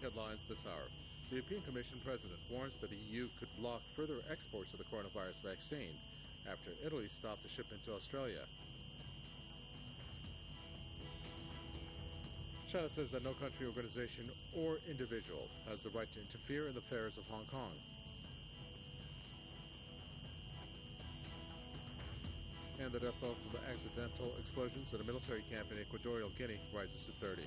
headlines this hour. The European Commission President warns that the EU could block further exports of the coronavirus vaccine after Italy stopped the shipment to Australia. China says that no country, organization, or individual has the right to interfere in the affairs of Hong Kong. And the death toll from the accidental explosions at a military camp in Equatorial Guinea rises to 30.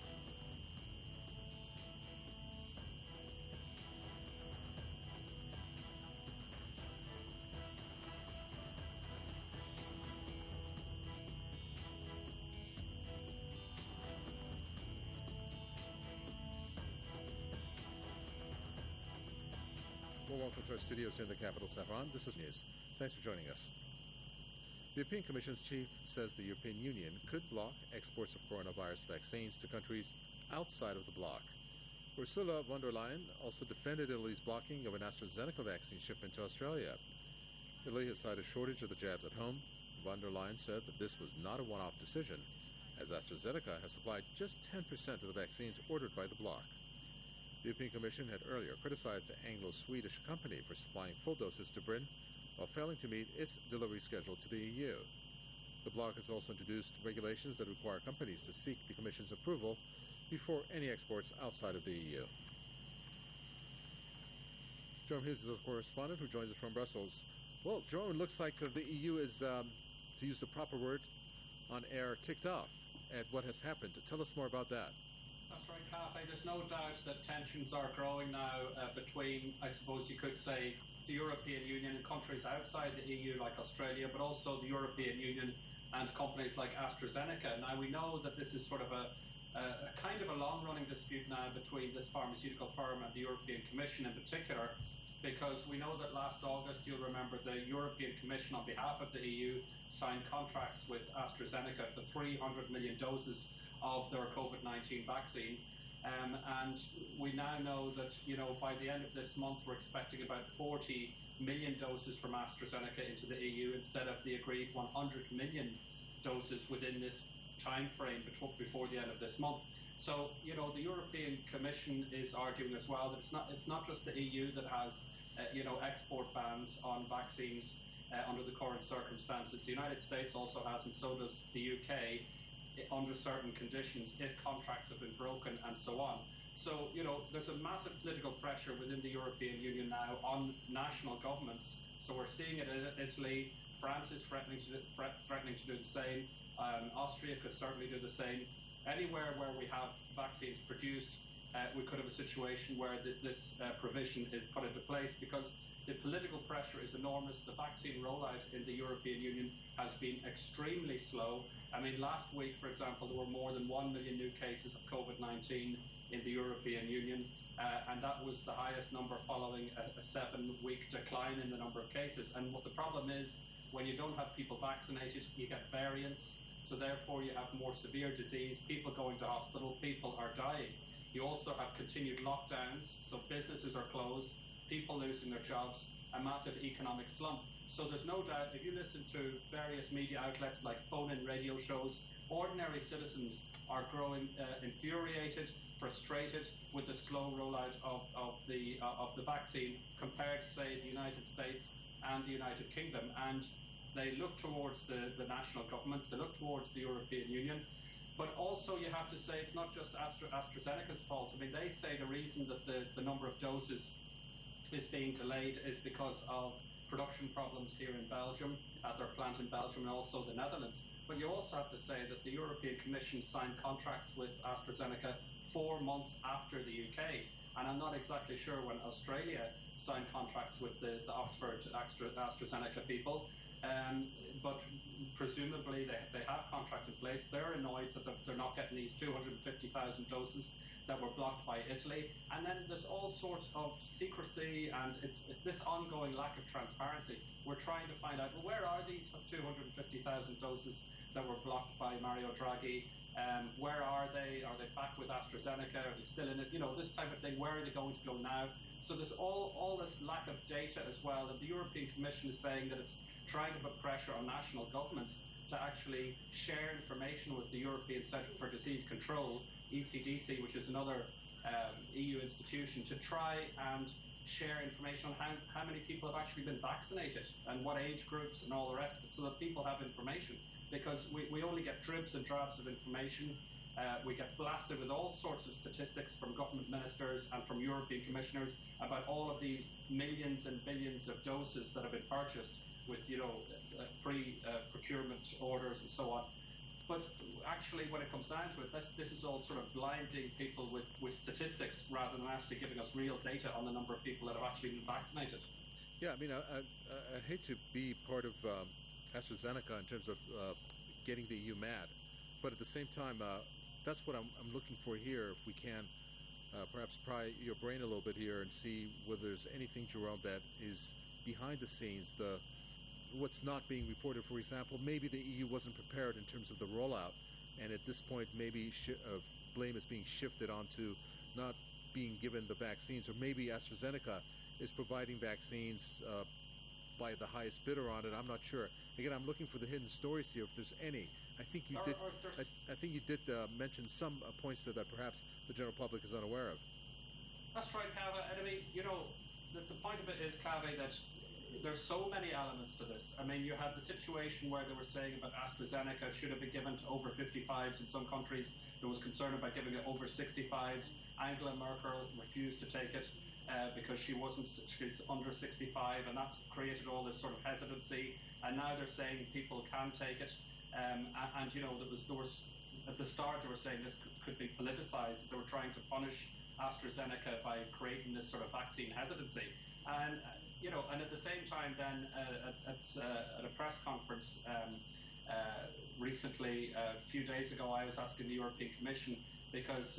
Well, welcome to our studios here in the capital, Tehran. This is news. Thanks for joining us. The European Commission's chief says the European Union could block exports of coronavirus vaccines to countries outside of the bloc. Ursula von der Leyen also defended Italy's blocking of an AstraZeneca vaccine shipment to Australia. Italy has cited a shortage of the jabs at home. Von der Leyen said that this was not a one-off decision, as AstraZeneca has supplied just 10% of the vaccines ordered by the bloc. The European Commission had earlier criticized the Anglo-Swedish company for supplying full doses to Britain while failing to meet its delivery schedule to the EU. The bloc has also introduced regulations that require companies to seek the Commission's approval before any exports outside of the EU. Jerome Hughes is a correspondent who joins us from Brussels. Well, Jerome, looks like the EU is, to use the proper word on air, ticked off at what has happened. Tell us more about that. That's right, Cathy. There's no doubt that tensions are growing now between, I suppose you could say, the European Union and countries outside the EU like Australia, but also the European Union and companies like AstraZeneca. Now, we know that this is sort of a kind of a long-running dispute now between this pharmaceutical firm and the European Commission in particular, because we know that last August, you'll remember, the European Commission on behalf of the EU signed contracts with AstraZeneca for 300 million doses of their COVID-19 vaccine. And we now know that, by the end of this month, we're expecting about 40 million doses from AstraZeneca into the EU instead of the agreed 100 million doses within this time frame before the end of this month. So, the European Commission is arguing as well that it's not just the EU that has, export bans on vaccines under the current circumstances. The United States also has, and so does the UK, under certain conditions, if contracts have been broken and so on. So, there's a massive political pressure within the European Union now on national governments. So we're seeing it in Italy. France is threatening to do the same. Austria could certainly do the same. Anywhere where we have vaccines produced, we could have a situation where this provision is put into place, because the political pressure is enormous. The vaccine rollout in the European Union has been extremely slow. I mean, last week, for example, there were more than 1 million new cases of COVID-19 in the European Union, and that was the highest number following a 7-week decline in the number of cases. And what the problem is, when you don't have people vaccinated, you get variants, so therefore you have more severe disease, people going to hospital, people are dying. You also have continued lockdowns, so businesses are closed, people losing their jobs, a massive economic slump. So there's no doubt, if you listen to various media outlets like phone-in radio shows, ordinary citizens are growing infuriated, frustrated with the slow rollout of the vaccine compared to, say, the United States and the United Kingdom. And they look towards the national governments, they look towards the European Union. But also you have to say it's not just AstraZeneca's fault. I mean, they say the reason that the number of doses is being delayed is because of production problems here in Belgium, at their plant in Belgium, and also the Netherlands. But you also have to say that the European Commission signed contracts with AstraZeneca 4 months after the UK. And I'm not exactly sure when Australia signed contracts with the Oxford AstraZeneca people. But presumably they have contracts in place. They're annoyed that they're not getting these 250,000 doses that were blocked by Italy. And then there's all sorts of secrecy, and it's this ongoing lack of transparency. We're trying to find out, well, where are these 250,000 doses that were blocked by Mario Draghi? Where are they? Are they back with AstraZeneca? Are they still in it? This type of thing. Where are they going to go now? So there's all this lack of data as well. And the European Commission is saying that it's trying to put pressure on national governments to actually share information with the European Centre for Disease Control, ECDC, which is another EU institution to try and share information on how many people have actually been vaccinated and what age groups and all the rest of it, so that people have information. Because we only get dribs and drabs of information. We get blasted with all sorts of statistics from government ministers and from European commissioners about all of these millions and billions of doses that have been purchased with, pre-procurement orders and so on. But actually, when it comes down to it, this is all sort of blinding people with statistics rather than actually giving us real data on the number of people that have actually been vaccinated. Yeah, I mean, I hate to be part of AstraZeneca in terms of getting the EU mad, but at the same time, that's what I'm looking for here. If we can perhaps pry your brain a little bit here and see whether there's anything, Jerome, that is behind the scenes, what's not being reported. For example, maybe the EU wasn't prepared in terms of the rollout, and at this point maybe blame is being shifted onto not being given the vaccines, or maybe AstraZeneca is providing vaccines by the highest bidder on it. I'm not sure. Again, I'm looking for the hidden stories here, if there's any. I think you did. I think you did mention some points that perhaps the general public is unaware of. That's right, Kava. And I mean, the point of it is, Kava, that there's so many elements to this. I mean, you had the situation where they were saying about AstraZeneca should have been given to over 55s in some countries. There was concern about giving it over 65s. Angela Merkel refused to take it because she's under 65, and that created all this sort of hesitancy. And now they're saying people can take it. And there was at the start they were saying this could be politicized. They were trying to punish AstraZeneca by creating this sort of vaccine hesitancy. And and at the same time, then at a press conference recently, a few days ago, I was asking the European Commission because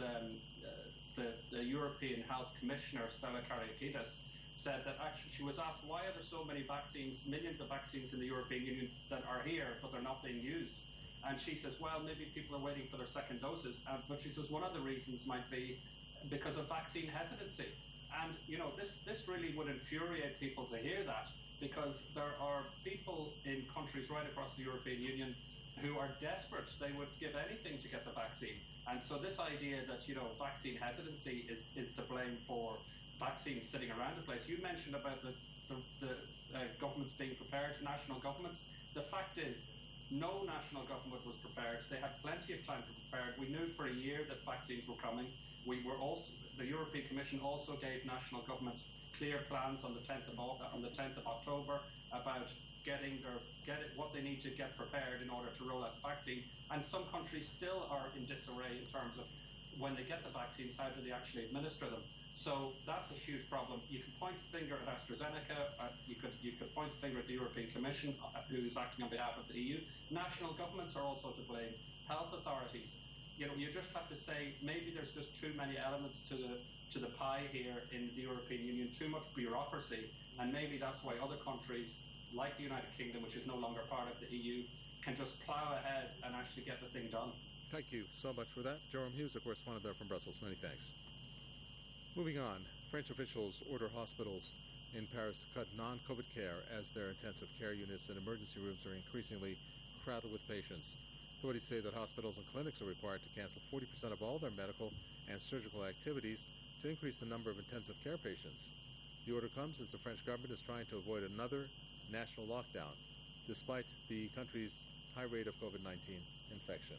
the European Health Commissioner, Stella Kyriakides, said that actually she was asked, why are there so many vaccines, millions of vaccines in the European Union that are here but they're not being used? And she says, well, maybe people are waiting for their second doses. But she says one of the reasons might be because of vaccine hesitancy. And, this really would infuriate people to hear that, because there are people in countries right across the European Union who are desperate. They would give anything to get the vaccine. And so this idea that, vaccine hesitancy is to blame for vaccines sitting around the place. You mentioned about the governments being prepared, national governments. The fact is, no national government was prepared. They had plenty of time to prepare. We knew for a year that vaccines were coming. The European Commission also gave national governments clear plans on the 10th of October about what they need to get prepared in order to roll out the vaccine. And some countries still are in disarray in terms of when they get the vaccines, how do they actually administer them? So that's a huge problem. You can point the finger at AstraZeneca. You could point the finger at the European Commission, who is acting on behalf of the EU. National governments are also to blame. Health authorities. You just have to say maybe there's just too many elements to the pie here in the European Union, too much bureaucracy, and maybe that's why other countries, like the United Kingdom, which is no longer part of the EU, can just plough ahead and actually get the thing done. Thank you so much for that. Jerome Hughes, of course, correspondent there from Brussels. Many thanks. Moving on, French officials order hospitals in Paris to cut non-COVID care as their intensive care units and emergency rooms are increasingly crowded with patients. Authorities say that hospitals and clinics are required to cancel 40% of all their medical and surgical activities to increase the number of intensive care patients. The order comes as the French government is trying to avoid another national lockdown, despite the country's high rate of COVID-19 infection.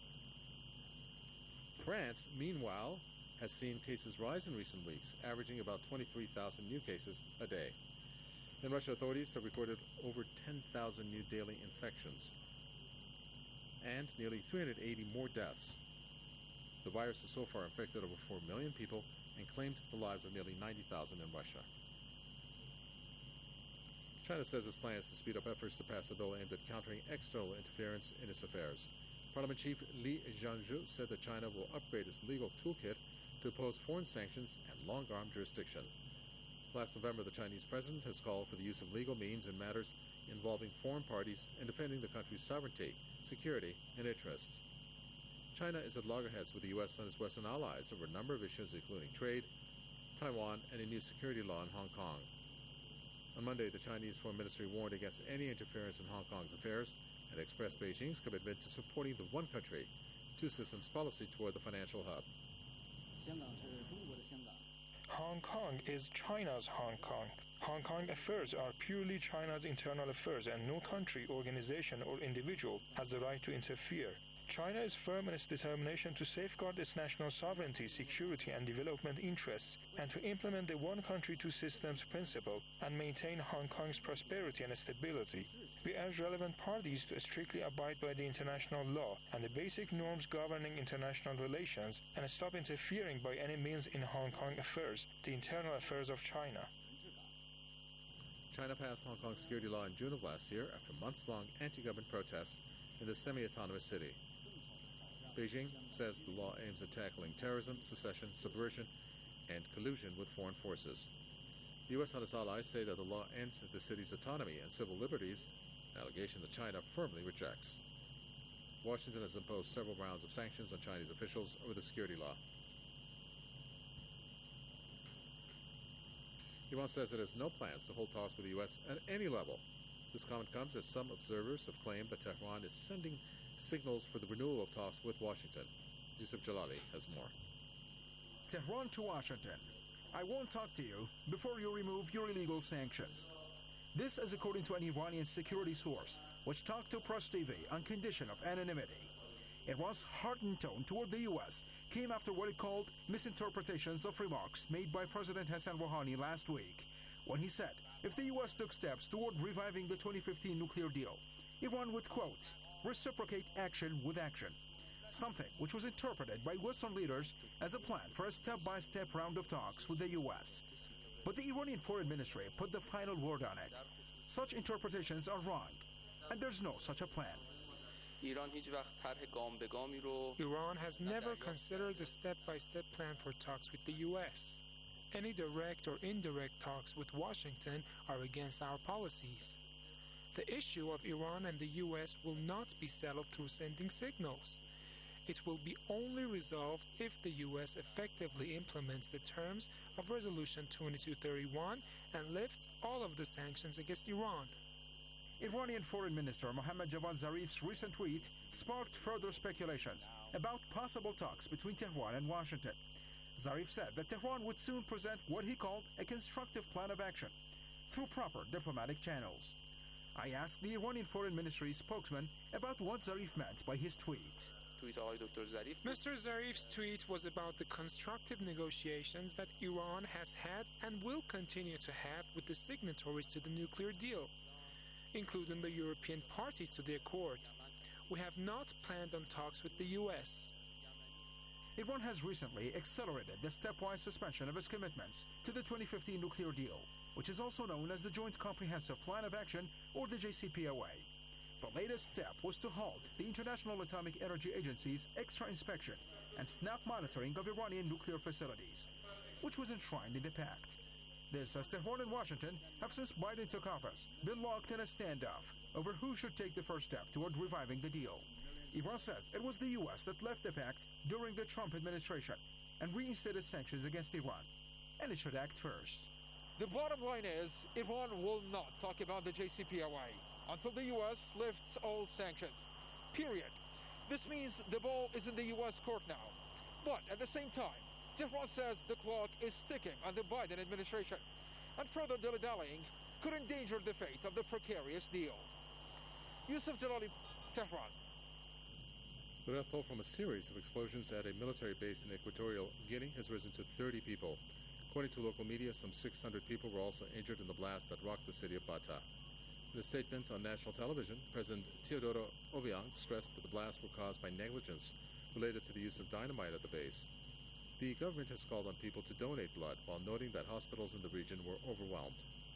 France, meanwhile, has seen cases rise in recent weeks, averaging about 23,000 new cases a day. In Russia, authorities have recorded over 10,000 new daily infections and nearly 380 more deaths. The virus has so far infected over 4 million people and claimed the lives of nearly 90,000 in Russia. China says its plan is to speed up efforts to pass a bill aimed at countering external interference in its affairs. Parliament Chief Li Zhangzhu said that China will upgrade its legal toolkit to oppose foreign sanctions and long-arm jurisdiction. Last November, the Chinese president has called for the use of legal means in matters involving foreign parties and defending the country's sovereignty, security, and interests. China is at loggerheads with the U.S. and its Western allies over a number of issues, including trade, Taiwan, and a new security law in Hong Kong. On Monday, the Chinese Foreign Ministry warned against any interference in Hong Kong's affairs and expressed Beijing's commitment to supporting the one country, two systems policy toward the financial hub. Hong Kong is China's Hong Kong. Hong Kong affairs are purely China's internal affairs, and no country, organization, or individual has the right to interfere. China is firm in its determination to safeguard its national sovereignty, security, and development interests, and to implement the one country, two systems principle and maintain Hong Kong's prosperity and stability. We urge relevant parties to strictly abide by the international law and the basic norms governing international relations and stop interfering by any means in Hong Kong affairs, the internal affairs of China. China passed Hong Kong security law in June of last year after months-long anti-government protests in the semi-autonomous city. Beijing says the law aims at tackling terrorism, secession, subversion, and collusion with foreign forces. The U.S. and its allies say that the law ends the city's autonomy and civil liberties, an allegation that China firmly rejects. Washington has imposed several rounds of sanctions on Chinese officials over the security law. Iran says it has no plans to hold talks with the U.S. at any level. This comment comes as some observers have claimed that Tehran is sending signals for the renewal of talks with Washington. Yusuf Jalali has more. Tehran to Washington. I won't talk to you before you remove your illegal sanctions. This is according to an Iranian security source, which talked to Press TV on condition of anonymity. Iran's hardened tone toward the U.S. came after what it called misinterpretations of remarks made by President Hassan Rouhani last week, when he said if the U.S. took steps toward reviving the 2015 nuclear deal, Iran would, quote, reciprocate action with action, something which was interpreted by Western leaders as a plan for a step-by-step round of talks with the U.S. But the Iranian Foreign Ministry put the final word on it. Such interpretations are wrong, and there's no such a plan. Iran has never considered a step-by-step plan for talks with the U.S. Any direct or indirect talks with Washington are against our policies. The issue of Iran and the U.S. will not be settled through sending signals. It will be only resolved if the U.S. effectively implements the terms of Resolution 2231 and lifts all of the sanctions against Iran. Iranian Foreign Minister Mohammad Javad Zarif's recent tweet sparked further speculations about possible talks between Tehran and Washington. Zarif said that Tehran would soon present what he called a constructive plan of action through proper diplomatic channels. I asked the Iranian Foreign Ministry spokesman about what Zarif meant by his tweet. Mr. Zarif's tweet was about the constructive negotiations that Iran has had and will continue to have with the signatories to the nuclear deal, including the European parties to the accord. We have not planned on talks with the U.S. Iran has recently accelerated the stepwise suspension of its commitments to the 2015 nuclear deal, which is also known as the Joint Comprehensive Plan of Action, or the JCPOA. The latest step was to halt the International Atomic Energy Agency's extra inspection and snap monitoring of Iranian nuclear facilities, which was enshrined in the pact. This as Tehran and Washington have, since Biden took office, been locked in a standoff over who should take the first step toward reviving the deal. Iran says it was the U.S. that left the pact during the Trump administration and reinstated sanctions against Iran, and it should act first. The bottom line is, Iran will not talk about the JCPOA until the U.S. lifts all sanctions. Period. This means the ball is in the U.S. court now. But at the same time, Tehran says the clock is ticking on the Biden administration, and further dilly-dallying could endanger the fate of the precarious deal. Yusuf Jalali, Tehran. The death toll from a series of explosions at a military base in Equatorial Guinea has risen to 30 people. According to local media, some 600 people were also injured in the blast that rocked the city of Bata. In a statement on national television, President Teodoro Obiang stressed that the blasts were caused by negligence related to the use of dynamite at the base. The government has called on people to donate blood, while noting that hospitals in the region were overwhelmed.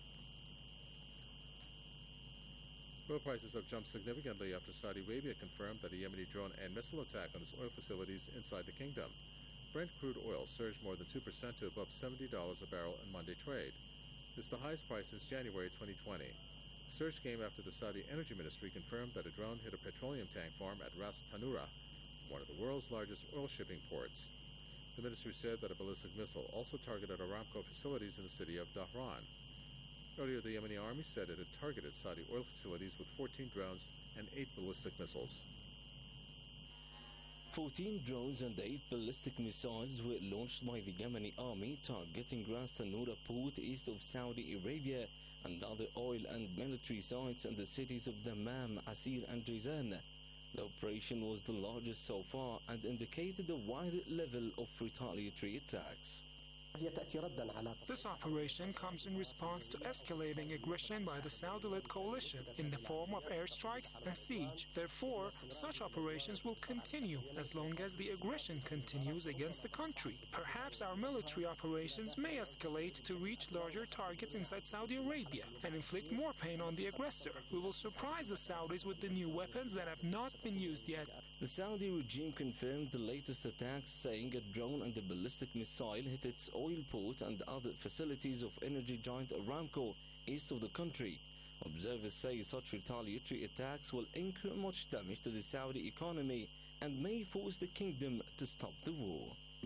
Oil prices have jumped significantly after Saudi Arabia confirmed that a Yemeni drone and missile attack on its oil facilities inside the kingdom. Brent crude oil surged more than 2% to above $70 a barrel in Monday trade. This is the highest price since January 2020. The surge came after the Saudi Energy Ministry confirmed that a drone hit a petroleum tank farm at Ras Tanura, one of the world's largest oil shipping ports. The ministry said that a ballistic missile also targeted Aramco facilities in the city of Dhahran. Earlier, the Yemeni army said it had targeted Saudi oil facilities with 14 drones and 8 ballistic missiles. 14 drones and 8 ballistic missiles were launched by the Yemeni army targeting Ras Tanura port east of Saudi Arabia and other oil and military sites in the cities of Dammam, Asir and Jizan. The operation was the largest so far and indicated a wide level of retaliatory attacks. This operation comes in response to escalating aggression by the Saudi-led coalition in the form of airstrikes and siege. Therefore, such operations will continue as long as the aggression continues against the country. Perhaps our military operations may escalate to reach larger targets inside Saudi Arabia and inflict more pain on the aggressor. We will surprise the Saudis with the new weapons that have not been used yet. The Saudi regime confirmed the latest attacks, saying a drone and a ballistic missile hit its oil port and other facilities of energy giant Aramco east of the country. Observers say such retaliatory attacks will incur much damage to the Saudi economy and may force the kingdom to stop the war.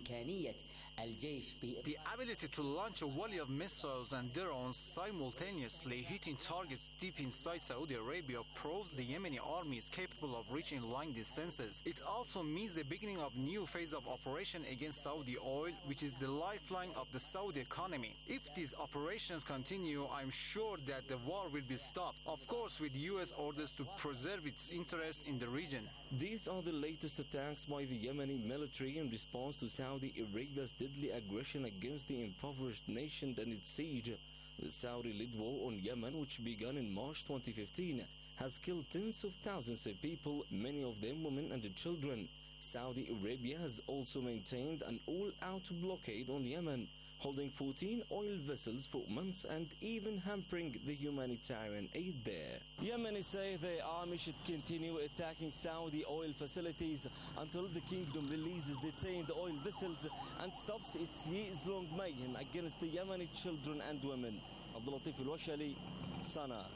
The ability to launch a volley of missiles and drones simultaneously hitting targets deep inside Saudi Arabia proves the Yemeni army is capable of reaching long distances. It also means the beginning of a new phase of operation against Saudi oil, which is the lifeline of the Saudi economy. If these operations continue, I'm sure that the war will be stopped, of course with US orders to preserve its interests in the region. These are the latest attacks by the Yemeni military in response to Saudi Arabia's deadly aggression against the impoverished nation and its siege. The Saudi-led war on Yemen, which began in March 2015, has killed tens of thousands of people, many of them women and children. Saudi Arabia has also maintained an all-out blockade on Yemen, holding 14 oil vessels for months and even hampering the humanitarian aid there. Yemenis say the army should continue attacking Saudi oil facilities until the kingdom releases detained oil vessels and stops its years-long mayhem against the Yemeni children and women. Abdul Latif Al-Washali, Sana.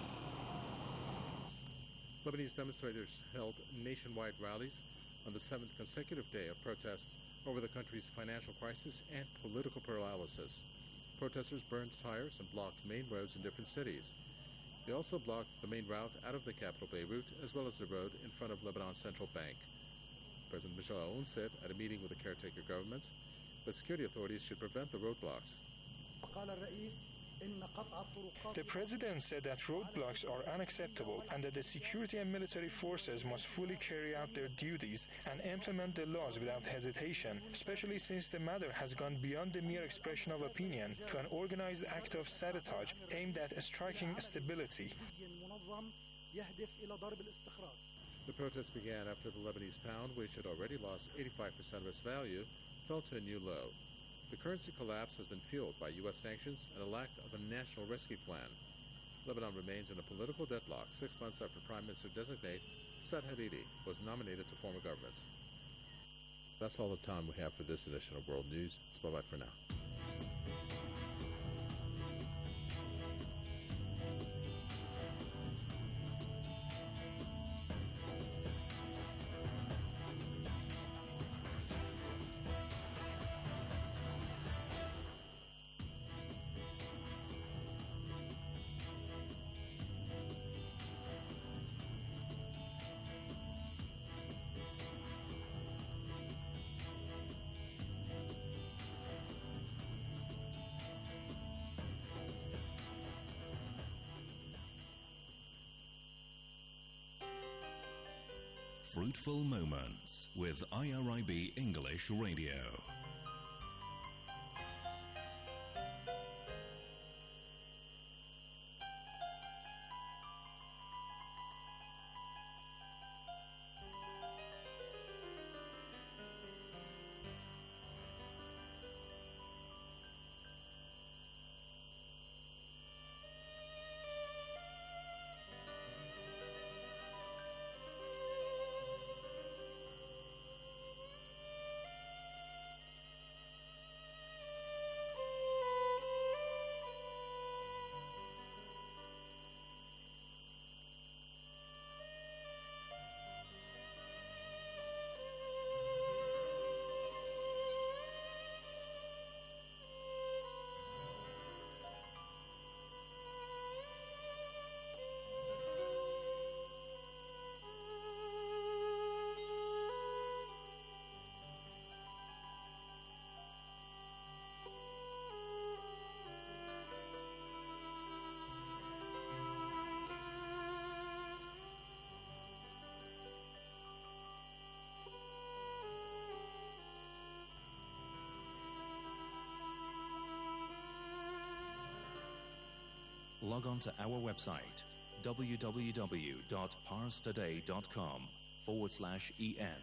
Lebanese demonstrators held nationwide rallies on the 7th consecutive day of protests over the country's financial crisis and political paralysis. Protesters burned tires and blocked main roads in different cities. They also blocked the main route out of the capital Beirut, as well as the road in front of Lebanon's central bank. President Michel Aoun said at a meeting with the caretaker government that security authorities should prevent the roadblocks. The president said that roadblocks are unacceptable and that the security and military forces must fully carry out their duties and implement the laws without hesitation, especially since the matter has gone beyond the mere expression of opinion to an organized act of sabotage aimed at striking stability. The protest began after the Lebanese pound, which had already lost 85% of its value, fell to a new low. The currency collapse has been fueled by U.S. sanctions and a lack of a national rescue plan. Lebanon remains in a political deadlock 6 months after Prime Minister-designate Saad Hariri was nominated to form a government. That's all the time we have for this edition of World News. So bye-bye for now. Fruitful Moments with IRIB English Radio. log on to our website www.parstoday.com/en.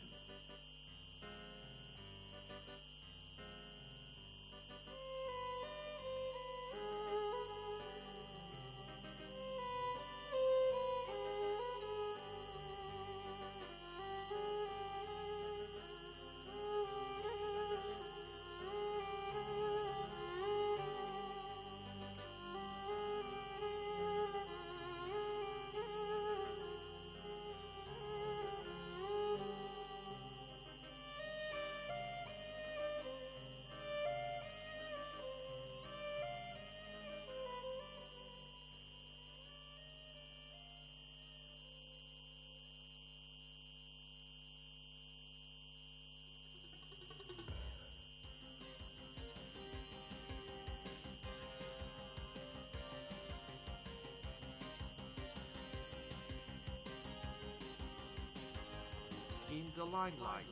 In the limelight.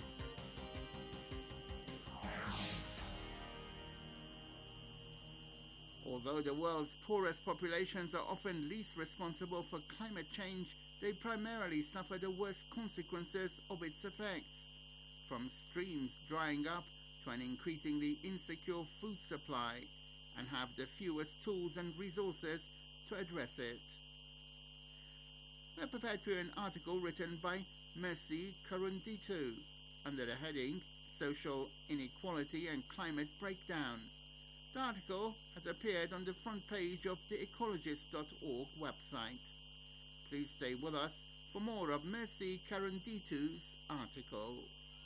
Although the world's poorest populations are often least responsible for climate change, they primarily suffer the worst consequences of its effects, from streams drying up to an increasingly insecure food supply, and have the fewest tools and resources to address it. A Perpetuan article written by Mercy Kurunditu under the heading Social Inequality and Climate Breakdown. The article has appeared on the front page of the ecologist.org website. Please stay with us for more of Mercy Kurunditu's article.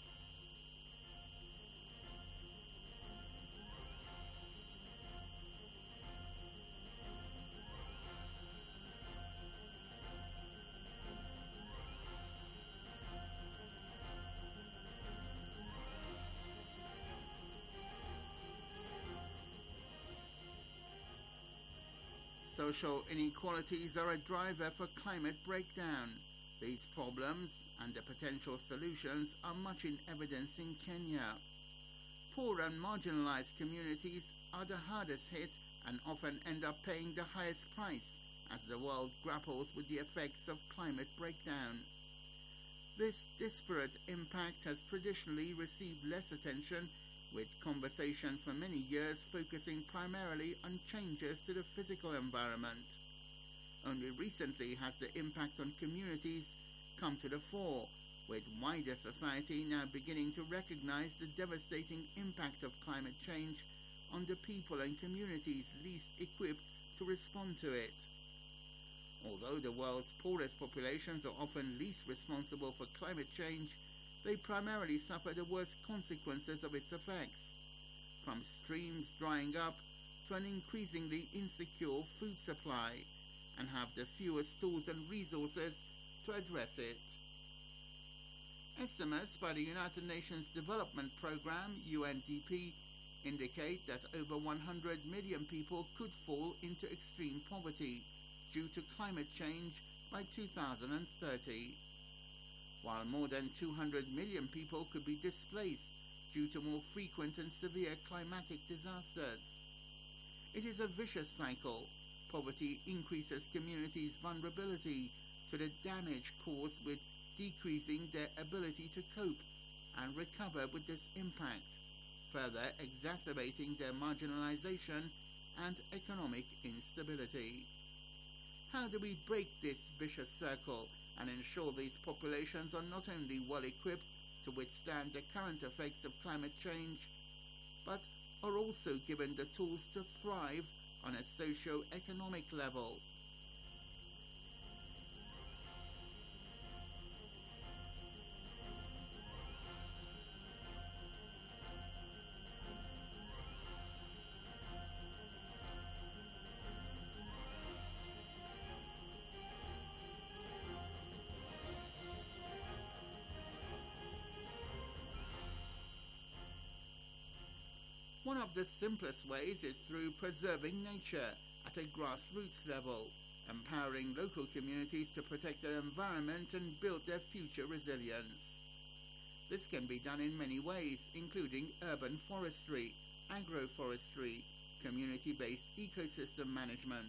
Social inequalities are a driver for climate breakdown. These problems and the potential solutions are much in evidence in Kenya. Poor and marginalized communities are the hardest hit and often end up paying the highest price as the world grapples with the effects of climate breakdown. This disparate impact has traditionally received less attention, with conversation for many years focusing primarily on changes to the physical environment. Only recently has the impact on communities come to the fore, with wider society now beginning to recognize the devastating impact of climate change on the people and communities least equipped to respond to it. Although the world's poorest populations are often least responsible for climate change, they primarily suffer the worst consequences of its effects, from streams drying up to an increasingly insecure food supply, and have the fewest tools and resources to address it. Estimates by the United Nations Development Programme, UNDP, indicate that over 100 million people could fall into extreme poverty due to climate change by 2030. While more than 200 million people could be displaced due to more frequent and severe climatic disasters. It is a vicious cycle. Poverty increases communities' vulnerability to the damage caused with decreasing their ability to cope and recover with this impact, further exacerbating their marginalization and economic instability. How do we break this vicious circle and ensure these populations are not only well equipped to withstand the current effects of climate change, but are also given the tools to thrive on a socio-economic level? One of the simplest ways is through preserving nature at a grassroots level, empowering local communities to protect their environment and build their future resilience. This can be done in many ways, including urban forestry, agroforestry, community-based ecosystem management,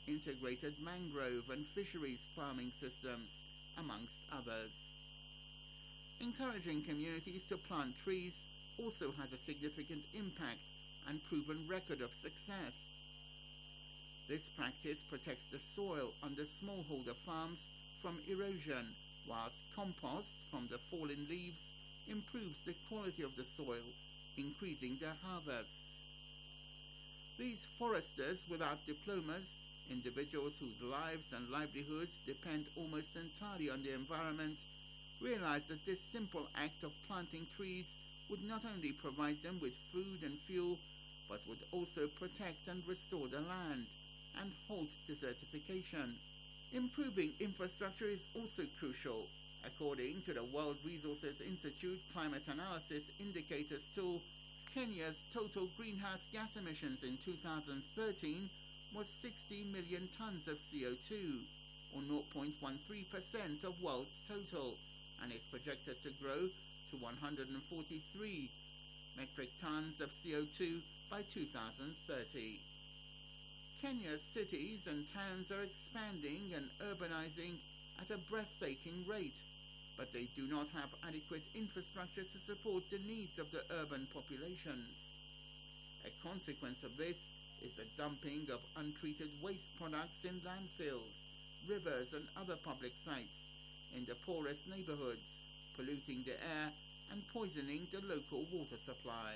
integrated mangrove and fisheries farming systems, amongst others. Encouraging communities to plant trees also has a significant impact and proven record of success. This practice protects the soil under smallholder farms from erosion, whilst compost from the fallen leaves improves the quality of the soil, increasing their harvests. These foresters without diplomas, individuals whose lives and livelihoods depend almost entirely on the environment, realized that this simple act of planting trees would not only provide them with food and fuel, but would also protect and restore the land and halt desertification. Improving infrastructure is also crucial. According to the World Resources Institute Climate Analysis Indicators tool, Kenya's total greenhouse gas emissions in 2013 was 60 million tons of CO2, or 0.13% of world's total, and is projected to grow to 143 metric tons of CO2 by 2030. Kenya's cities and towns are expanding and urbanizing at a breathtaking rate, but they do not have adequate infrastructure to support the needs of the urban populations. A consequence of this is the dumping of untreated waste products in landfills, rivers and other public sites in the poorest neighborhoods, polluting the air and poisoning the local water supply.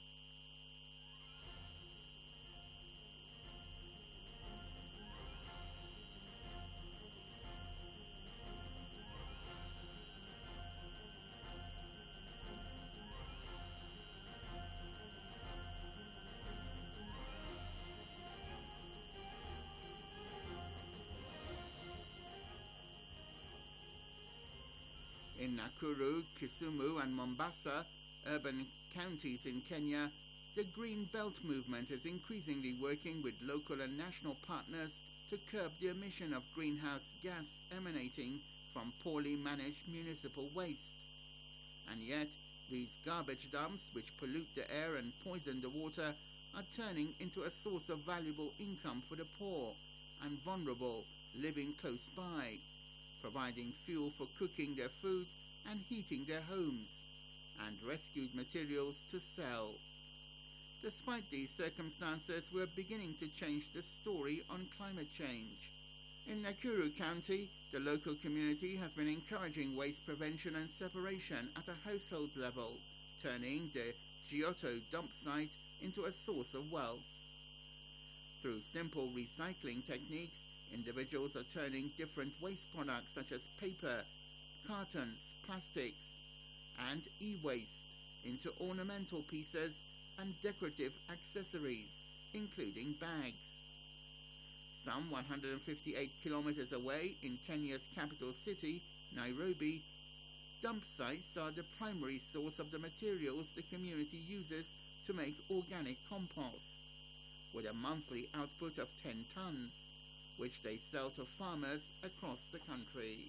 In Nakuru, Kisumu and Mombasa, urban counties in Kenya, the Green Belt movement is increasingly working with local and national partners to curb the emission of greenhouse gas emanating from poorly managed municipal waste. And yet, these garbage dumps, which pollute the air and poison the water, are turning into a source of valuable income for the poor and vulnerable living close by, providing fuel for cooking their food and heating their homes, and rescued materials to sell. Despite these circumstances, we're beginning to change the story on climate change. In Nakuru County, the local community has been encouraging waste prevention and separation at a household level, turning the Giotto dump site into a source of wealth. Through simple recycling techniques, individuals are turning different waste products such as paper, cartons, plastics, and e-waste into ornamental pieces and decorative accessories, including bags. Some 158 kilometers away in Kenya's capital city, Nairobi, dump sites are the primary source of the materials the community uses to make organic compost, with a monthly output of 10 tons, which they sell to farmers across the country.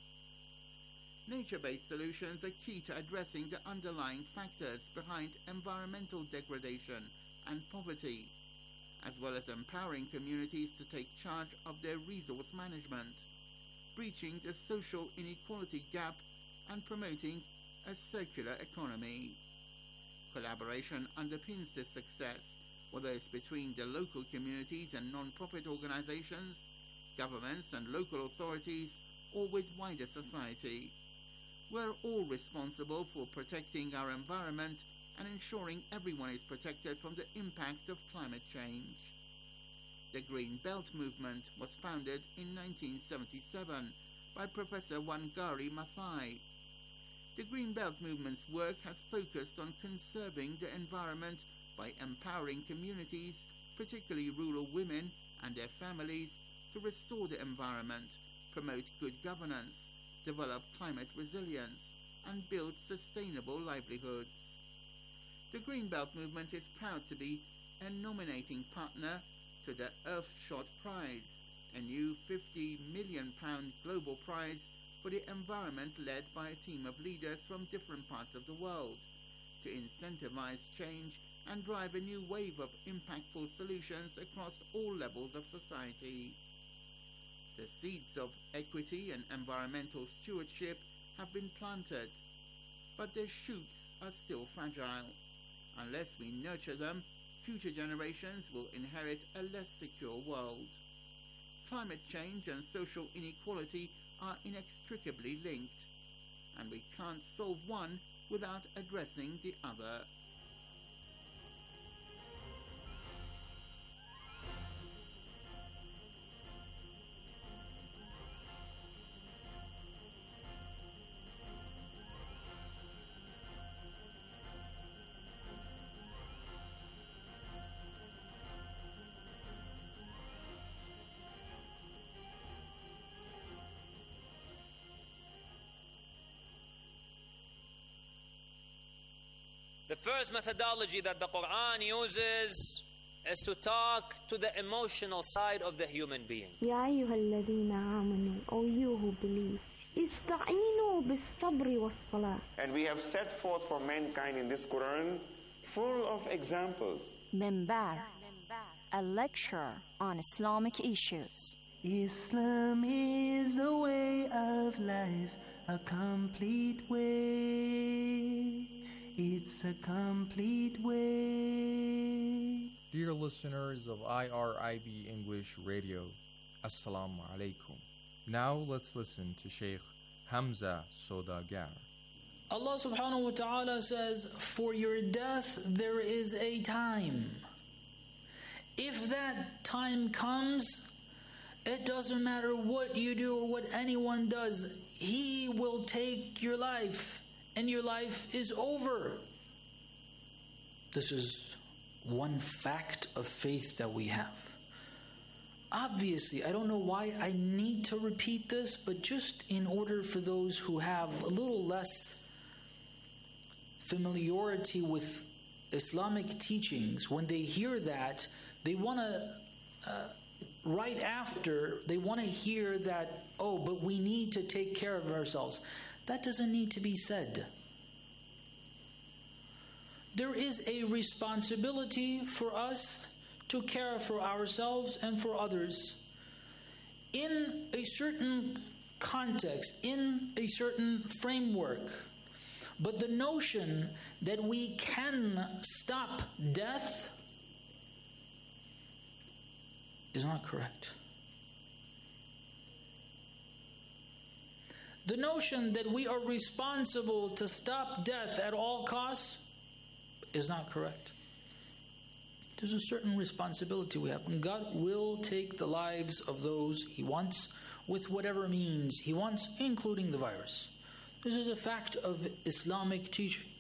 Nature-based solutions are key to addressing the underlying factors behind environmental degradation and poverty, as well as empowering communities to take charge of their resource management, breaching the social inequality gap and promoting a circular economy. Collaboration underpins this success, whether it's between the local communities and non-profit organizations, governments and local authorities, or with wider society. We're all responsible for protecting our environment and ensuring everyone is protected from the impact of climate change. The Green Belt movement was founded in 1977 by Professor Wangari Maathai. The Green Belt movement's work has focused on conserving the environment by empowering communities, particularly rural women and their families, to restore the environment, promote good governance, develop climate resilience, and build sustainable livelihoods. The Green Belt movement is proud to be a nominating partner to the Earthshot Prize, a new £50 million global prize for the environment led by a team of leaders from different parts of the world to incentivize change and drive a new wave of impactful solutions across all levels of society. The seeds of equity and environmental stewardship have been planted, but their shoots are still fragile. Unless we nurture them, future generations will inherit a less secure world. Climate change and social inequality are inextricably linked, and we can't solve one without addressing the other. The first methodology that the Quran uses is to talk to the emotional side of the human being. يا أيها الذين آمنوا, O you who believe, استعينوا بالصبر والصلاة. And we have set forth for mankind in this Quran full of examples. Minbar, a lecture on Islamic issues. Islam is a way of life, a complete way. It's a complete way. Dear listeners of IRIB English Radio, Assalamu alaikum. Now let's listen to Sheikh Hamza Sodagar. Allah subhanahu wa ta'ala says, for your death there is a time. If that time comes, it doesn't matter what you do or what anyone does, He will take your life. And your life is over. This is one fact of faith that we have. Obviously, I don't know why I need to repeat this, but just in order for those who have a little less familiarity with Islamic teachings, when they hear that, they want to, right after, they want to hear that, oh, but we need to take care of ourselves. That doesn't need to be said. There is a responsibility for us to care for ourselves and for others in a certain context, in a certain framework. But the notion that we can stop death is not correct. The notion that we are responsible to stop death at all costs is not correct. There's a certain responsibility we have. And God will take the lives of those He wants with whatever means He wants, including the virus. This is a fact of Islamic teaching.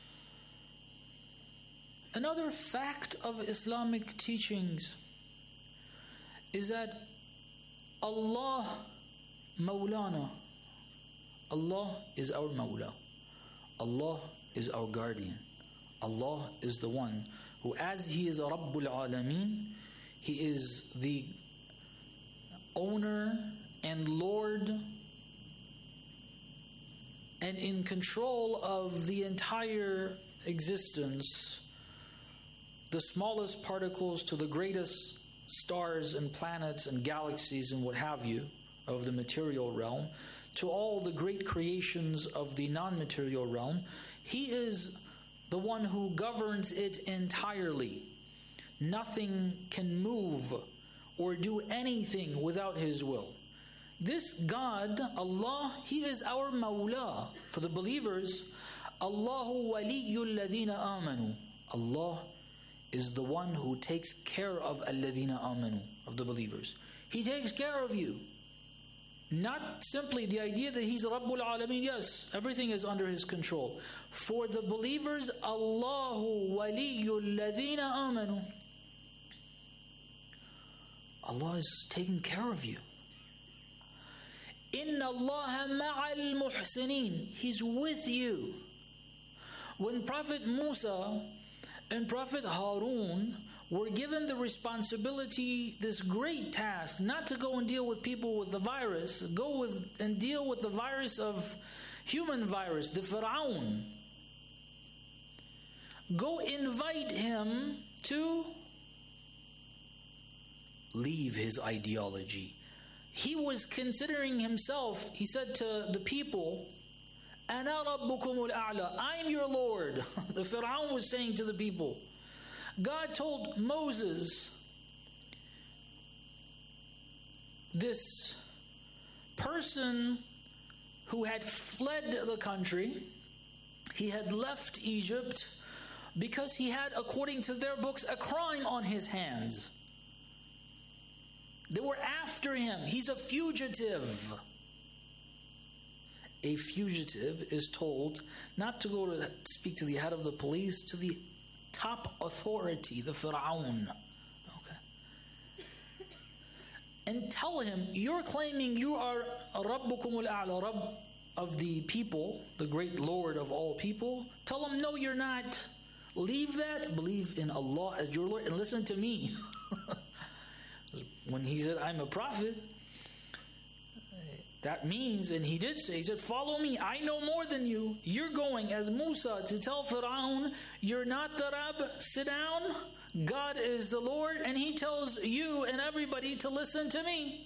Another fact of Islamic teachings is that Allah Mawlana, Allah is our Mawla. Allah is our guardian. Allah is the one who, as He is Rabbul Alameen, He is the owner and Lord and in control of the entire existence, the smallest particles to the greatest stars and planets and galaxies and what have you of the material realm, to all the great creations of the non-material realm. He is the one who governs it entirely. Nothing can move or do anything without His will. This God, Allah, He is our Mawla. For the believers, Allahu waliyyul ladhina amanu. Allah is the one who takes care of alladhina amanu, of the believers. He takes care of you. Not simply the idea that He's Rabbul Alameen. Yes, everything is under His control. For the believers, Allahu waliyyul ladhina amanu. Allah is taking care of you. Inna Allaha ma'al muhsinin. He's with you. When Prophet Musa and Prophet Harun were given the responsibility, this great task, not to go and deal with people with the virus, and deal with the virus of human virus, the Fir'aun. go invite him to leave his ideology. He was considering himself, he said to the people, Ana rabbukumul a'la, I am your Lord. The Fir'aun was saying to the people. God told Moses, this person who had fled the country, he had left Egypt because he had, according to their books, a crime on his hands. They were after him. He's a fugitive. A fugitive is told not to go to speak to the head of the police, to the top authority, the Fir'aun. Okay. And tell him, you're claiming you are Rabbukumul A'la, Rabb of the people, the great Lord of all people. Tell him, no, you're not. Leave that. Believe in Allah as your Lord and listen to me. When he said, I'm a prophet, that means, and he did say, he said, follow me, I know more than you. You're going as Musa to tell Fir'aun, you're not the Rabb, sit down. God is the Lord, and he tells you and everybody to listen to me.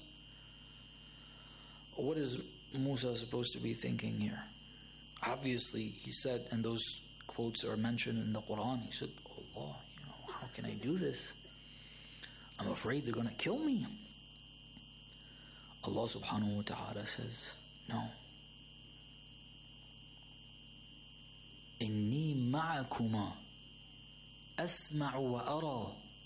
What is Musa supposed to be thinking here? Obviously, he said, and those quotes are mentioned in the Quran, he said, Allah, how can I do this? I'm afraid they're going to kill me. Allah subhanahu wa ta'ala says, no. Inni ma'akuma asma'u wa ara.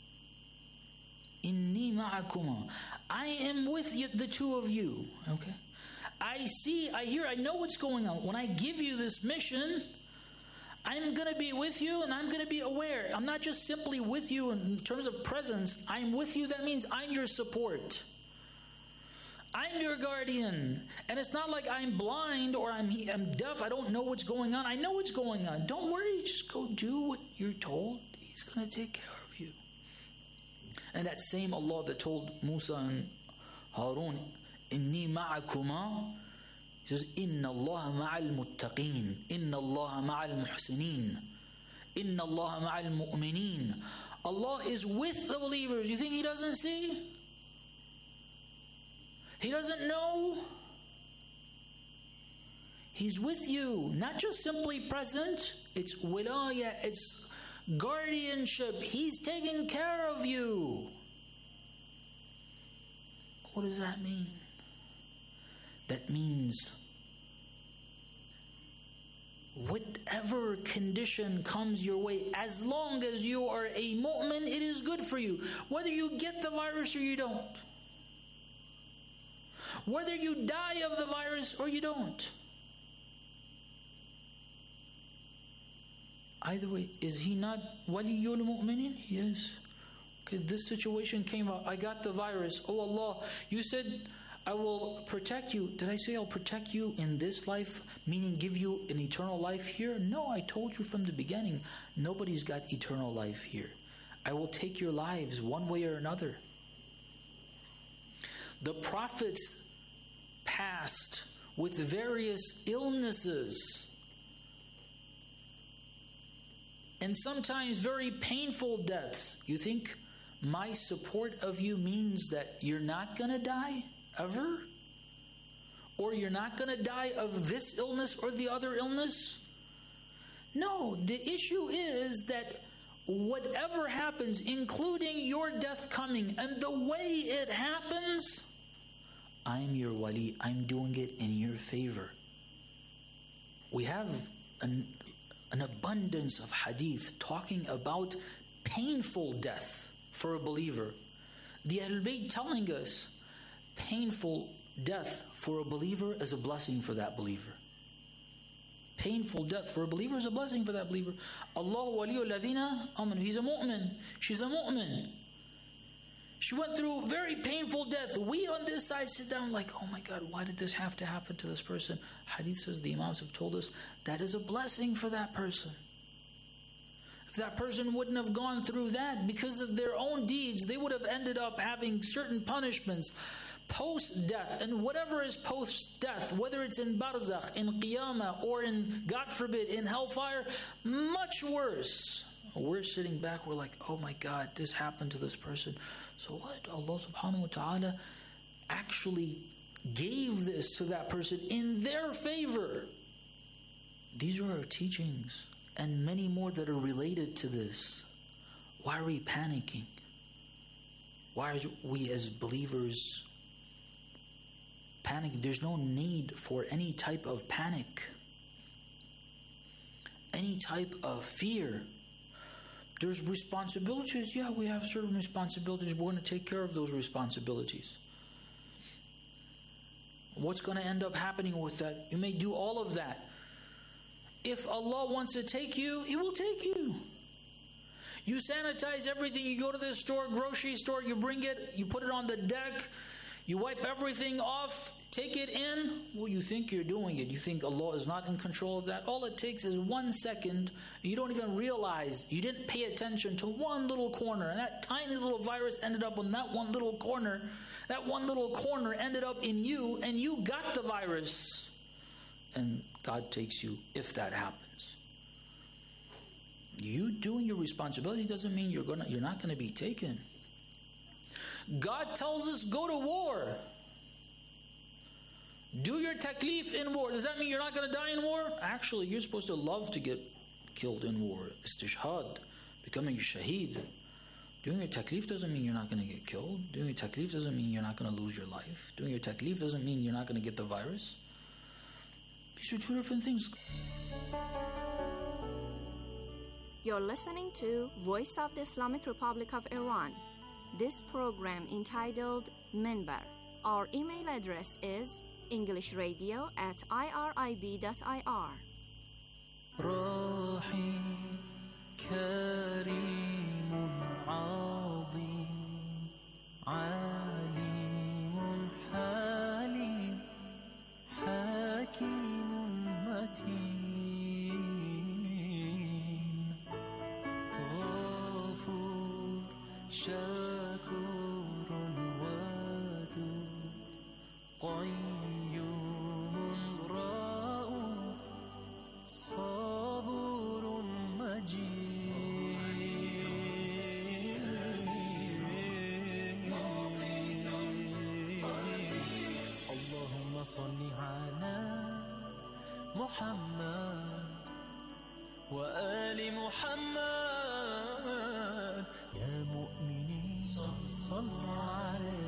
Inni ma'akuma. I am with you, the two of you. Okay? I see, I hear, I know what's going on. When I give you this mission, I'm going to be with you and I'm going to be aware. I'm not just simply with you in terms of presence. I'm with you. That means I'm your support. I'm your guardian. And it's not like I'm blind or I'm deaf. I don't know what's going on. I know what's going on. Don't worry. Just go do what you're told. He's going to take care of you. And that same Allah that told Musa and Harun, Inni ma'akuma, he says, Inna Allah ma'al muttaqeen, Inna Allah ma'al muhsineen, Inna Allah ma'al mu'mineen. Allah is with the believers. You think He doesn't see? He doesn't know? He's with you. Not just simply present. It's wilaya, it's guardianship. He's taking care of you. What does that mean? That means whatever condition comes your way, as long as you are a mu'min, it is good for you. Whether you get the virus or you don't. Whether you die of the virus or you don't. Either way, is he not waliyul mu'minin? He is. Okay, this situation came out. I got the virus. Oh Allah, you said I will protect you. Did I say I'll protect you in this life, meaning give you an eternal life here? No, I told you from the beginning, nobody's got eternal life here. I will take your lives one way or another. The prophets passed with various illnesses and sometimes very painful deaths. You think my support of you means that you're not going to die ever? Or you're not going to die of this illness or the other illness? No, the issue is that whatever happens, including your death coming, and the way it happens, I'm your wali. I'm doing it in your favor. We have an abundance of hadith talking about painful death for a believer. The Ahlul Bayt telling us painful death for a believer is a blessing for that believer. Painful death for a believer is a blessing for that believer. Allah waliyul ladina amanu. He's a mu'min. She's a mu'min. She went through very painful death. We on this side sit down like, oh my God, why did this have to happen to this person? Hadith says, the Imams have told us, that is a blessing for that person. If that person wouldn't have gone through that because of their own deeds, they would have ended up having certain punishments. Post-death, and whatever is post-death, whether it's in barzakh, in qiyamah, or in, God forbid, in hellfire, much worse. We're sitting back, we're like, oh my God, this happened to this person. So what? Allah subhanahu wa ta'ala actually gave this to that person in their favor. These are our teachings, and many more that are related to this. Why are we panicking? Why are we as believers panicking? There's no need for any type of panic, any type of fear. There's responsibilities. Yeah, we have certain responsibilities. We're going to take care of those responsibilities. What's going to end up happening with that? You may do all of that. If Allah wants to take you, He will take you. You sanitize everything. You go to the store, grocery store, you bring it, you put it on the deck, you wipe everything off, take it in. Well, you think you're doing it. You think Allah is not in control of that. All it takes is 1 second. You don't even realize. You didn't pay attention to one little corner. And that tiny little virus ended up on that one little corner. That one little corner ended up in you, and you got the virus. And God takes you if that happens. You doing your responsibility doesn't mean you're not going to be taken. God tells us, go to war. Do your taklif in war. Does that mean you're not going to die in war? Actually, you're supposed to love to get killed in war. Istishhad, becoming shaheed. Doing your taklif doesn't mean you're not going to get killed. Doing your taklif doesn't mean you're not going to lose your life. Doing your taklif doesn't mean you're not going to get the virus. These are two different things. You're listening to Voice of the Islamic Republic of Iran. This program entitled Minbar. Our email address is englishradio@irib.ir. رحيم كريم عظيم عليم حليم حكيم متين غفور شكور ودود قيوم رؤوف صبور مجيد اللهم صل على محمد وآل محمد يا مؤمنين صلوا عليه.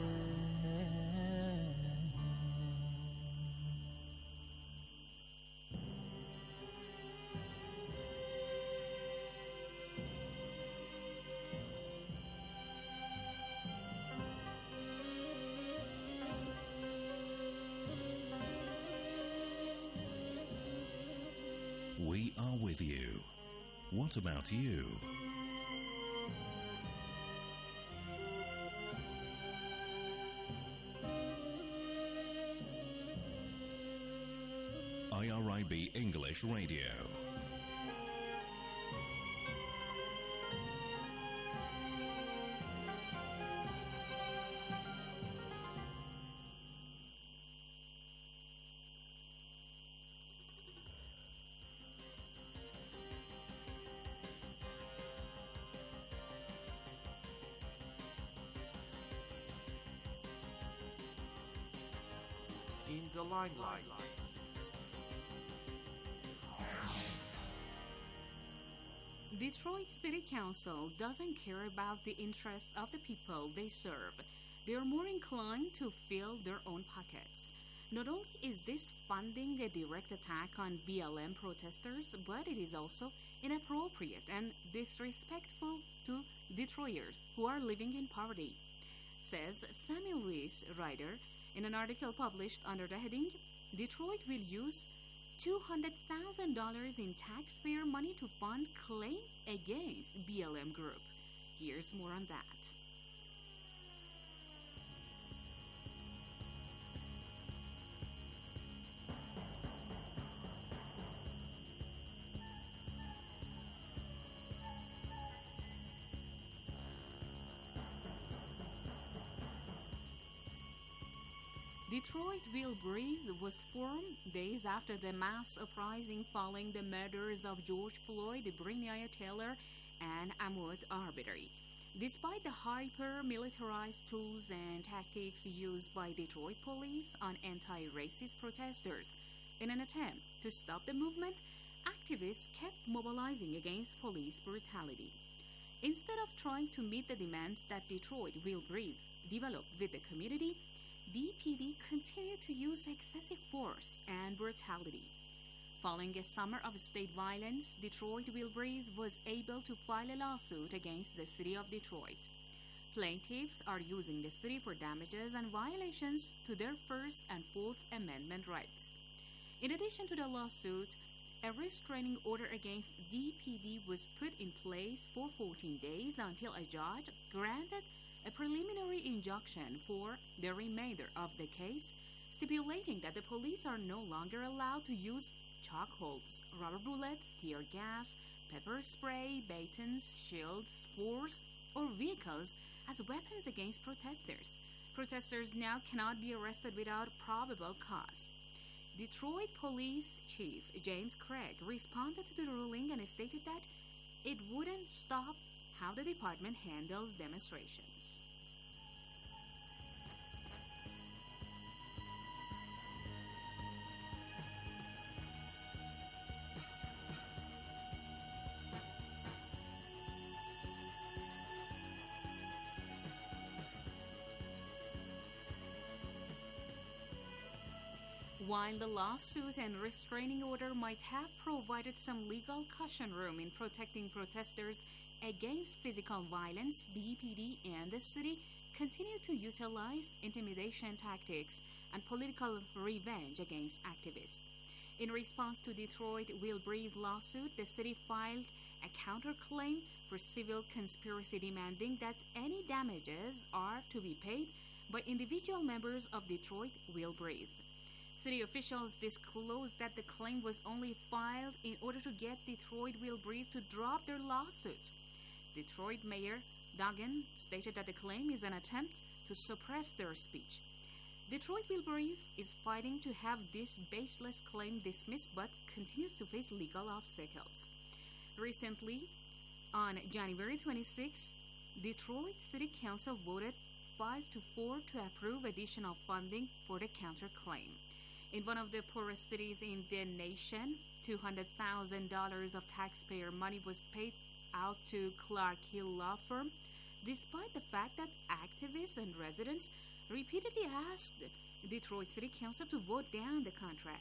We are with you. What about you? IRIB English Radio. In the limelight. Detroit City Council doesn't care about the interests of the people they serve. They're more inclined to fill their own pockets. Not only is this funding a direct attack on BLM protesters, but it is also inappropriate and disrespectful to Detroiters who are living in poverty, says Samuel Weiss, writer, in an article published under the heading, Detroit will use $200,000 in taxpayer money to fund claim against BLM group. Here's more on that. Detroit Will Breathe was formed days after the mass uprising following the murders of George Floyd, Breonna Taylor, and Ahmaud Arbery. Despite the hyper-militarized tools and tactics used by Detroit police on anti-racist protesters, in an attempt to stop the movement, activists kept mobilizing against police brutality. Instead of trying to meet the demands that Detroit Will Breathe developed with the community, DPD continued to use excessive force and brutality. Following a summer of state violence, Detroit Will Breathe was able to file a lawsuit against the city of Detroit. Plaintiffs are using the city for damages and violations to their First and Fourth Amendment rights. In addition to the lawsuit, a restraining order against DPD was put in place for 14 days until a judge granted a preliminary injunction for the remainder of the case, stipulating that the police are no longer allowed to use chokeholds, rubber bullets, tear gas, pepper spray, batons, shields, force, or vehicles as weapons against protesters. Protesters now cannot be arrested without probable cause. Detroit Police Chief James Craig responded to the ruling and stated that it wouldn't stop how the department handles demonstrations. While the lawsuit and restraining order might have provided some legal cushion room in protecting protesters against physical violence, DPD and the city continue to utilize intimidation tactics and political revenge against activists. In response to Detroit Will Breathe lawsuit, the city filed a counterclaim for civil conspiracy demanding that any damages are to be paid by individual members of Detroit Will Breathe. City officials disclosed that the claim was only filed in order to get Detroit Will Breathe to drop their lawsuit. Detroit Mayor Duggan stated that the claim is an attempt to suppress their speech. Detroit Will Breathe is fighting to have this baseless claim dismissed but continues to face legal obstacles. Recently, on January 26, Detroit City Council voted 5-4 to approve additional funding for the counterclaim. In one of the poorest cities in the nation, $200,000 of taxpayer money was paid out to Clark Hill Law Firm, despite the fact that activists and residents repeatedly asked Detroit City Council to vote down the contract.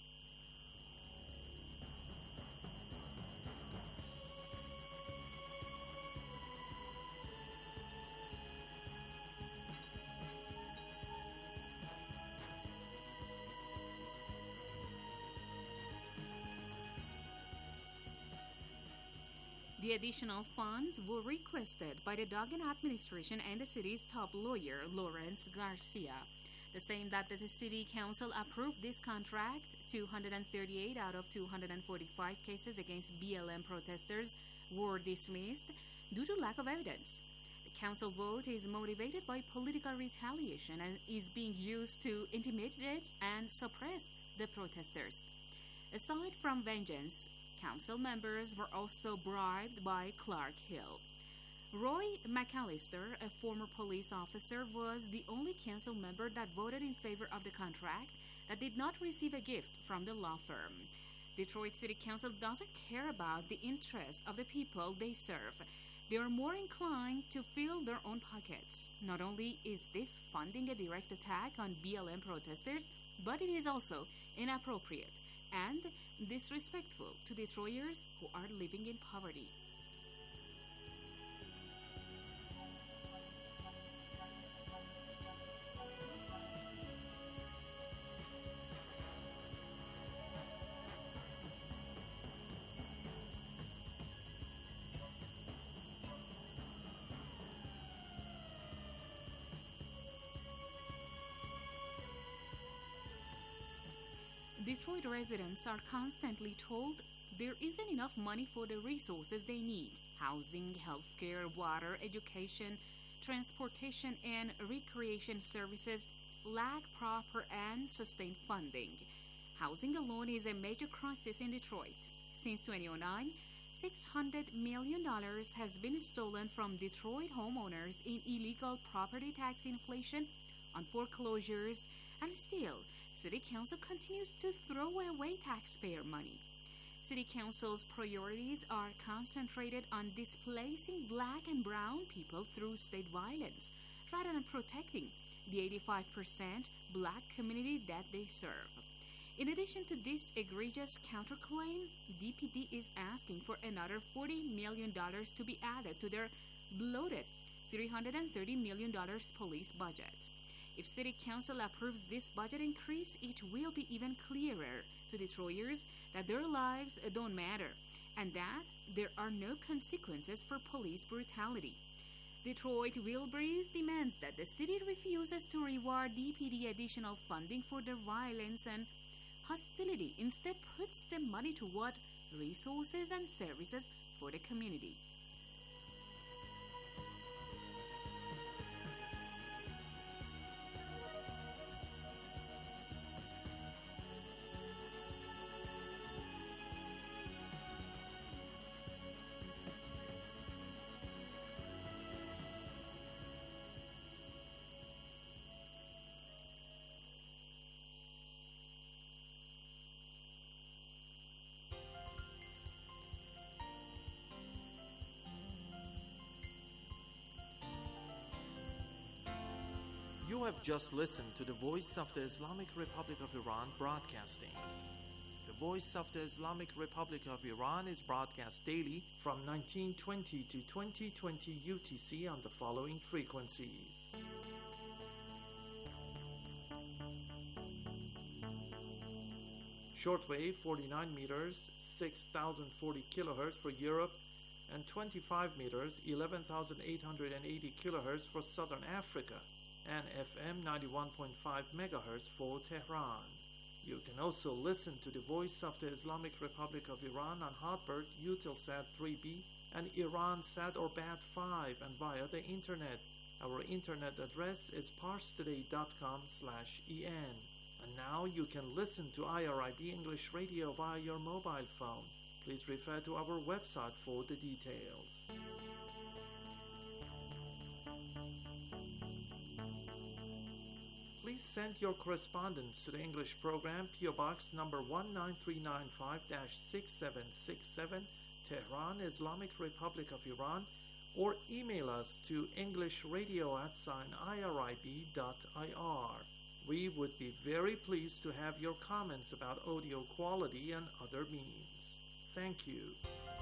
The additional funds were requested by the Duggan administration and the city's top lawyer, Lawrence Garcia. The same that the city council approved this contract, 238 out of 245 cases against BLM protesters were dismissed due to lack of evidence. The council vote is motivated by political retaliation and is being used to intimidate and suppress the protesters. Aside from vengeance, council members were also bribed by Clark Hill. Roy McAllister, a former police officer, was the only council member that voted in favor of the contract that did not receive a gift from the law firm. Detroit City Council doesn't care about the interests of the people they serve. They are more inclined to fill their own pockets. Not only is this funding a direct attack on BLM protesters, but it is also inappropriate and disrespectful to Detroiters who are living in poverty. Detroit residents are constantly told there isn't enough money for the resources they need: housing, healthcare, water, education, transportation, and recreation services, lack proper and sustained funding. Housing alone is a major crisis in Detroit. Since 2009, $600 million has been stolen from Detroit homeowners in illegal property tax inflation, on foreclosures, and still, City Council continues to throw away taxpayer money. City Council's priorities are concentrated on displacing black and brown people through state violence, rather than protecting the 85% black community that they serve. In addition to this egregious counterclaim, DPD is asking for another $40 million to be added to their bloated $330 million police budget. If City Council approves this budget increase, it will be even clearer to Detroiters that their lives don't matter and that there are no consequences for police brutality. Detroit Wilburys demands that the city refuses to reward DPD additional funding for their violence and hostility, instead puts the money toward resources and services for the community. You have just listened to the Voice of the Islamic Republic of Iran broadcasting. The Voice of the Islamic Republic of Iran is broadcast daily from 1920 to 2020 UTC on the following frequencies. Shortwave 49 meters, 6,040 kilohertz for Europe, and 25 meters, 11,880 kilohertz for Southern Africa, and FM 91.5 megahertz for Tehran. You can also listen to the Voice of the Islamic Republic of Iran on Hotbird, Eutelsat 3B, and Iransat or BAT5, and via the internet. Our internet address is parstoday.com/en. And now you can listen to IRIB English Radio via your mobile phone. Please refer to our website for the details. Please send your correspondence to the English program, PO Box number 19395-6767, Tehran, Islamic Republic of Iran, or email us to englishradio@irib.ir. We would be very pleased to have your comments about audio quality and other means. Thank you.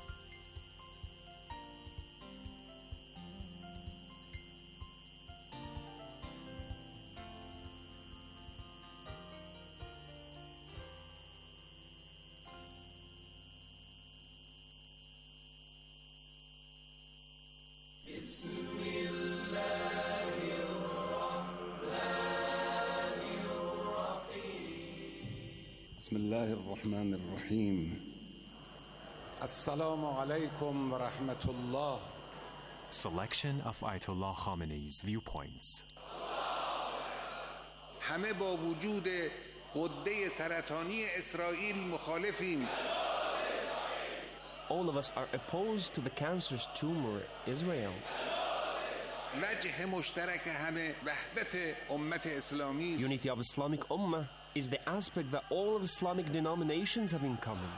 بسم الله الرحمن الرحيم السلام عليكم ورحمة الله. Selection of Ayatollah Khamenei's viewpoints. همه با وجود غده سرطانی اسرائیل مخالفیم. All of us are opposed to the cancerous tumor Israel. وجه مشترک همه وحدت امت اسلامی است. Unity of Islamic Ummah is the aspect that all of Islamic denominations have in common.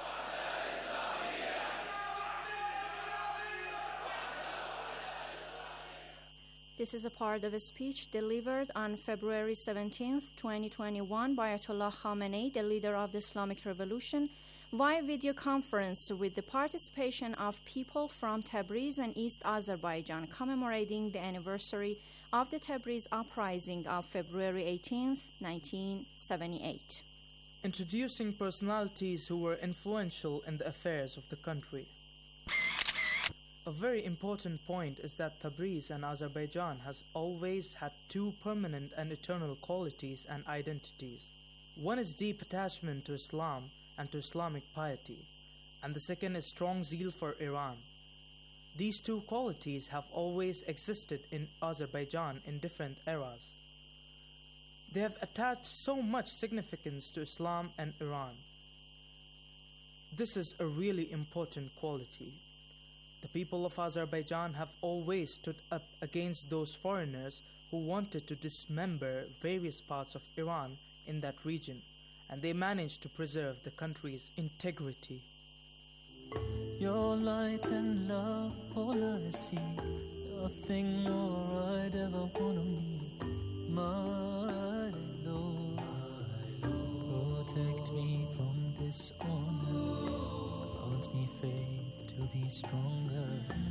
This is a part of a speech delivered on February 17, 2021 by Ayatollah Khamenei, the leader of the Islamic Revolution, via video conference with the participation of people from Tabriz and East Azerbaijan, commemorating the anniversary of the Tabriz uprising of February 18, 1978. Introducing personalities who were influential in the affairs of the country. A very important point is that Tabriz and Azerbaijan has always had two permanent and eternal qualities and identities. One is deep attachment to Islam and to Islamic piety, and the second is strong zeal for Iran. These two qualities have always existed in Azerbaijan in different eras. They have attached so much significance to Islam and Iran. This is a really important quality. The people of Azerbaijan have always stood up against those foreigners who wanted to dismember various parts of Iran in that region, and they managed to preserve the country's integrity. Your light and love, all I see, your thing more I'd ever wanna need. My Lord, protect me from dishonor, grant me faith to be stronger.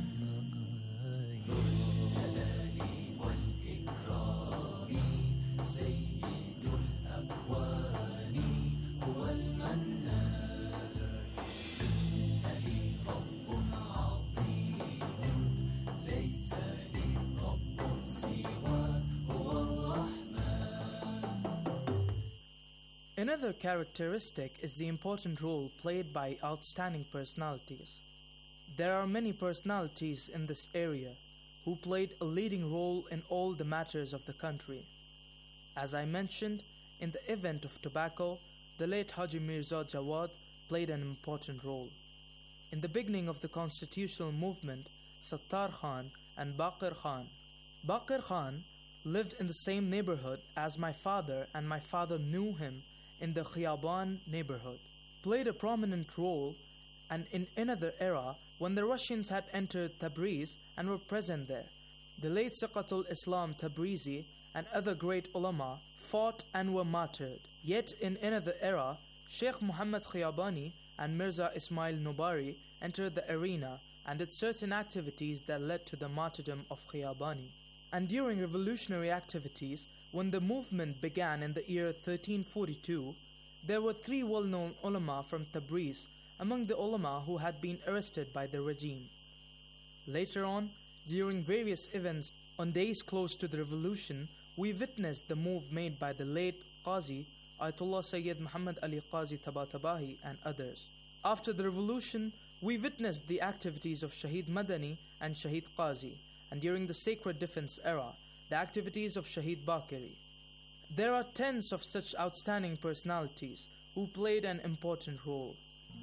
Another characteristic is the important role played by outstanding personalities. There are many personalities in this area who played a leading role in all the matters of the country. As I mentioned, in the event of tobacco, the late Haji Mirza Jawad played an important role. In the beginning of the constitutional movement, Sattar Khan and Baqir Khan. Baqir Khan lived in the same neighborhood as my father, and my father knew him in the Khiyaban neighborhood, played a prominent role, and in another era, when the Russians had entered Tabriz and were present there, the late Siqatul Islam Tabrizi and other great ulama fought and were martyred. Yet in another era, Sheikh Muhammad Khiyabani and Mirza Ismail Nubari entered the arena and did certain activities that led to the martyrdom of Khiyabani. And during revolutionary activities, when the movement began in the year 1342, there were 3 well-known ulama from Tabriz among the ulama who had been arrested by the regime. Later on, during various events on days close to the revolution, we witnessed the move made by the late Qazi, Ayatollah Sayyid Muhammad Ali Qazi Tabatabahi and others. After the revolution, we witnessed the activities of Shahid Madani and Shahid Qazi, and during the Sacred Defense era, the activities of Shahid Bakiri. There are tens of such outstanding personalities who played an important role.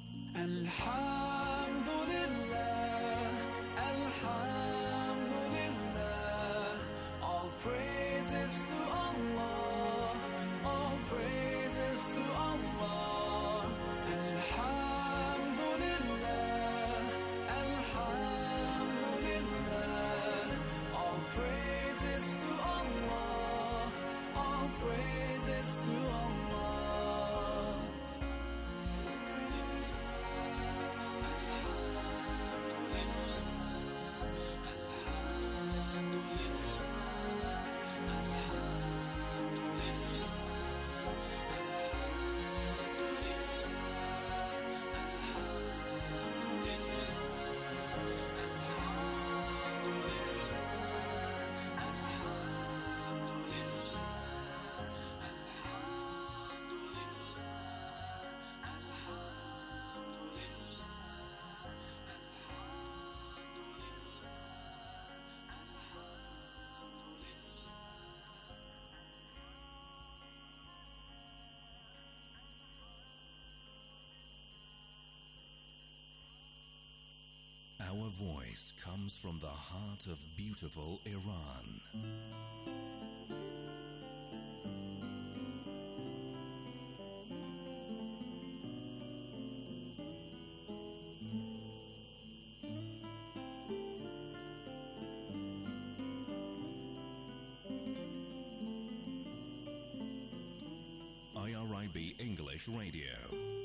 Alhamdulillah, Alhamdulillah, all praises to Allah, all praises to Allah. Alhamdulillah, Alhamdulillah, all praises to Allah, all praises to Allah. Our voice comes from the heart of beautiful Iran. IRIB English Radio.